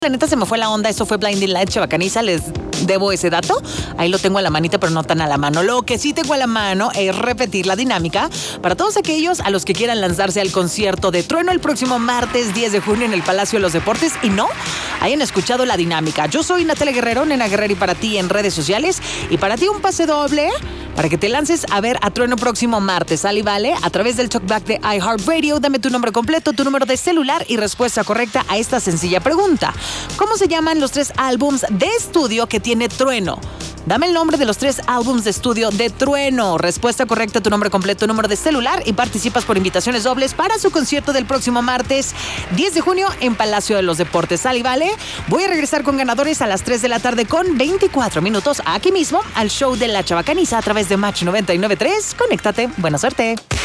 La neta se me fue la onda, eso fue Blinding Lights, Chavacaniza, les debo ese dato. Ahí lo tengo a la manita, pero no tan a la mano. Lo que sí tengo a la mano es repetir la dinámica para todos aquellos a los que quieran lanzarse al concierto de Trueno el próximo martes 10 de junio en el Palacio de los Deportes y no hayan escuchado la dinámica. Yo soy Natalia Guerrero, Nena Guerrero, y para ti en redes sociales y para ti un pase doble para que te lances a ver a Trueno próximo martes. ¿Sale y vale? A través del talkback de iHeartRadio, dame tu nombre completo, tu número de celular y respuesta correcta a esta sencilla pregunta. ¿Cómo se llaman los 3 álbums de estudio que tiene Trueno? Dame el nombre de los 3 álbums de estudio de Trueno. Respuesta correcta, tu nombre completo, número de celular y participas por invitaciones dobles para su concierto del próximo martes 10 de junio en Palacio de los Deportes. ¿Sale y vale? Voy a regresar con ganadores a las 3 de la tarde con 24 minutos aquí mismo al show de La Chavacaniza a través de Match 99.3. Conéctate. Buena suerte.